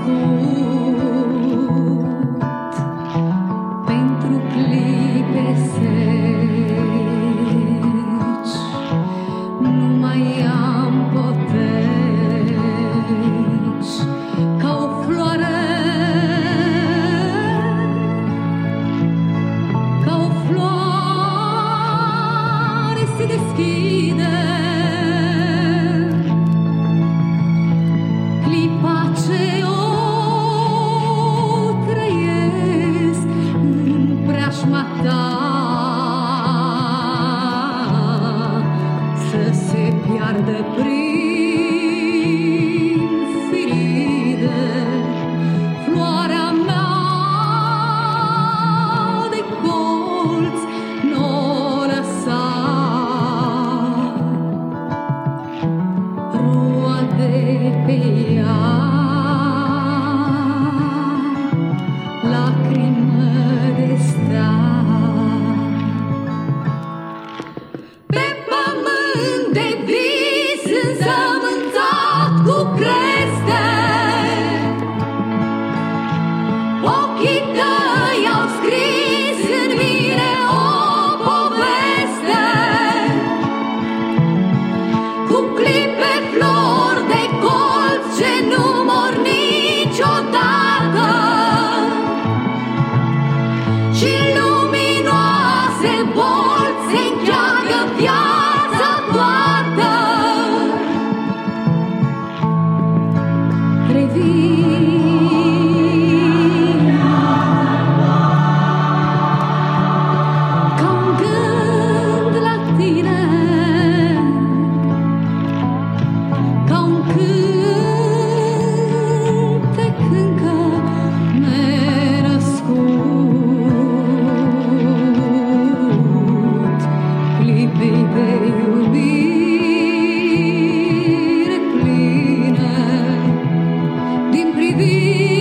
pentru clipe seci, nu mai am poteci, ca o floare, ca o floare se deschide. Clipa ce o trăiesc în preajma ta, să se piardă prin firide floarea mea de colț n-o lăsa. Roade pe ea lacrimă de stea. Pe pământ de vis înzământat cu creste, ochii tăi au scris în mine o poveste, cu clipe flori de colț ce nu mor niciodată, și luminoase bolți se încheagă viața toată. Revin ca un gând la tine, ca un cântec încă nenăscut, clipei de iubire pline din privire.